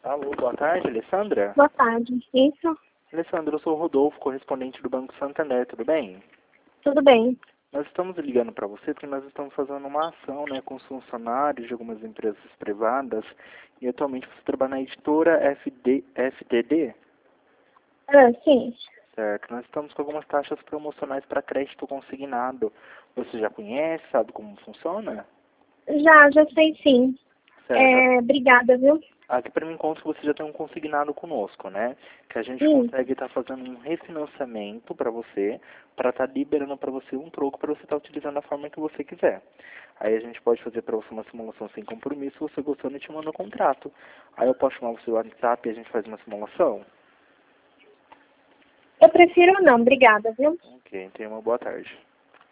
Alô, boa tarde, Alessandra? Boa tarde. Isso? Alessandra, eu sou o Rodolfo, correspondente do Banco Santander, tudo bem? Tudo bem. Nós estamos ligando para você porque nós estamos fazendo uma ação, né, com os funcionários de algumas empresas privadas e atualmente você trabalha na editora FTD, Sim. certo? Nós estamos com algumas taxas promocionais para crédito consignado. Você já conhece, sabe como funciona? Já sei sim. Certo. Obrigada, viu? Aqui para mim consta que você já tem um consignado conosco, né? Que a gente Sim. consegue estar fazendo um refinanciamento para você, para estar liberando para você um troco para você estar utilizando da forma que você quiser. Aí a gente pode fazer para você uma simulação sem compromisso, você gostando e te manda o contrato. Aí eu posso chamar você no WhatsApp e a gente faz uma simulação? Eu prefiro não, obrigada, viu? Ok, tenha uma boa tarde.